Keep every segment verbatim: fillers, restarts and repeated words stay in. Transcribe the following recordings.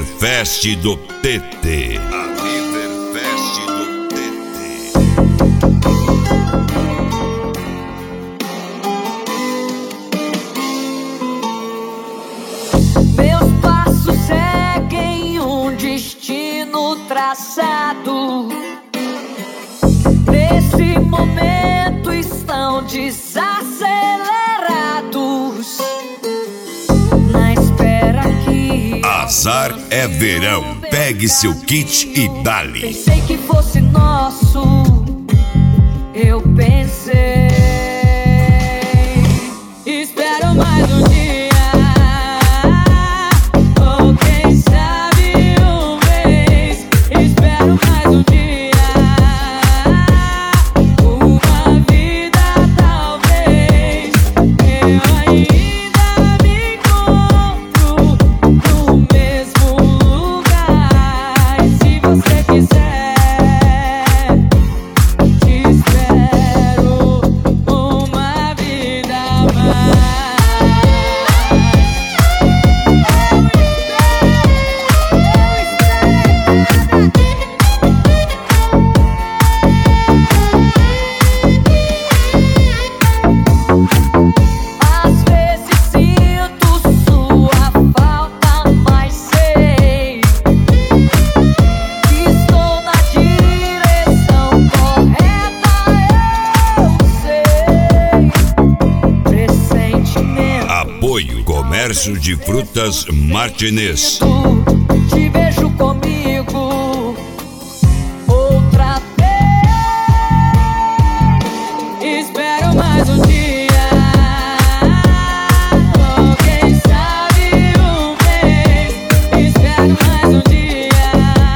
Riverfest do T T. A Riverfest do T T. Meus passos seguem um destino traçado. Nesse momento estão desacelerados, na espera que Azar é verão. Pegue seu kit e dale. pensei que fosse nosso. Eu pensei, espero mais um dia. Ou quem sabe um mês. Espero mais um dia. Uma vida talvez. Eu ainda me encontro no mesmo lugar. E se você quiser, te espero uma vida a mais. Às vezes sinto sua falta, mas sei que estou na direção correta. Eu sei, pressentimento. Apoio Comércio de Frutas Martinez. Te vejo comigo outra vez. Espero mais um dia. Ou quem sabe um mês. Espero mais um dia.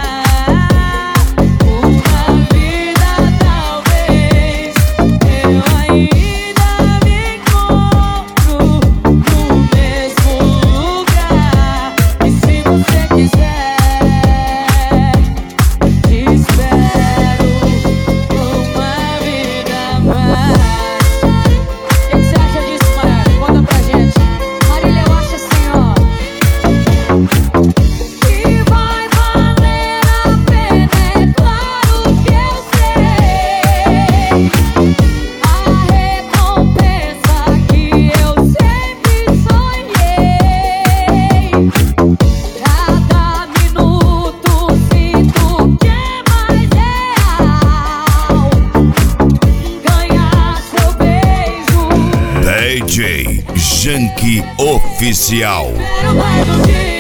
Uma vida talvez. Eu ainda me encontro no mesmo lugar. E se você quiser, te espero uma vida a mais. O que você acha disso, Marília? Conta pra gente. Marília, eu acho assim, ó, que vai valer a pena, é claro que eu sei. A recompensa que eu sempre sonhei. Cada minuto sinto que é mais real. Ganhar seu beijo. D J Janky Oficial. Espero mais um dia.